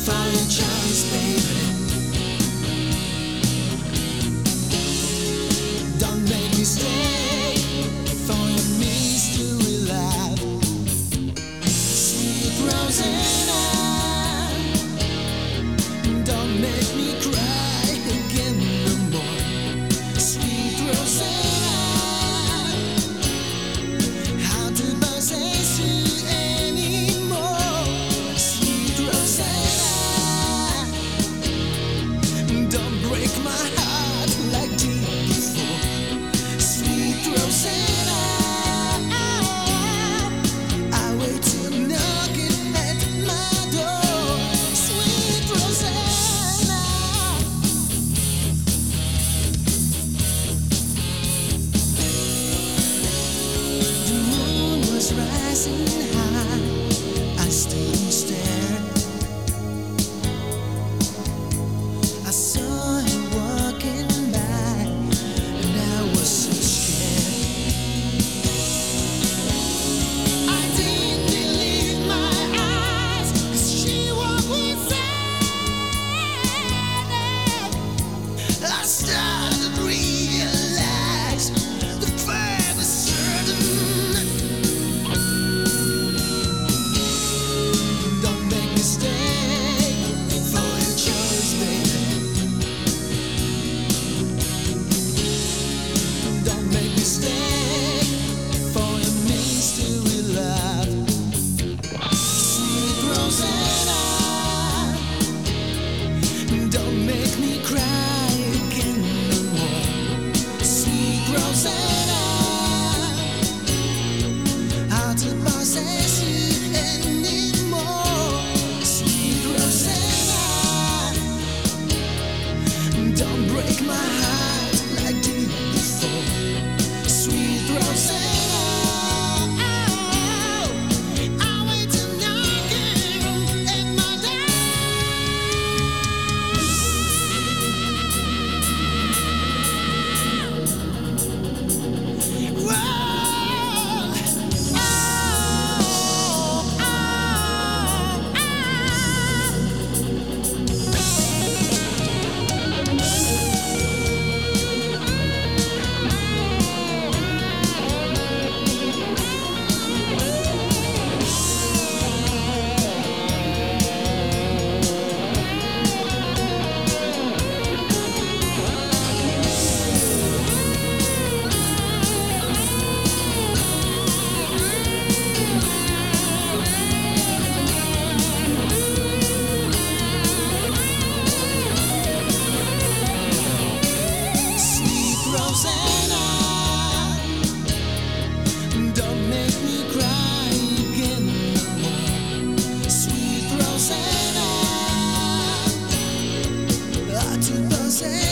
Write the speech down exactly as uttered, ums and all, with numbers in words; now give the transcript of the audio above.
for your choice, baby. Don't make me stay for your mystery life. Sweet Rosanna, don't make me cry again no more. Sweet Rosanna, how to possess you anymore. Sweet Rosanna, don't break my heart like this before. Sweet Rosanna, I wait till knocking at my door. Sweet Rosanna, the moon was rising high. I stood and stared. I saw him walking by, and I was so scared. I didn't believe my eyes, 'cause she walked beside it. I started to realize the fact was certain. Don't make me stay for your choice, baby. Don't make me stay for your mystery love. Sweet Rosanna, don't make me cry again no more. Sweet Rosanna, how to possess you anymore. Sweet Rosanna, don't break my heart like you did before. Sweet Rosanna, I wait till knocking at my door. Whoa, oh, oh, Sweet Rosanna, don't make me cry again no more. Sweet Rosanna, I to possess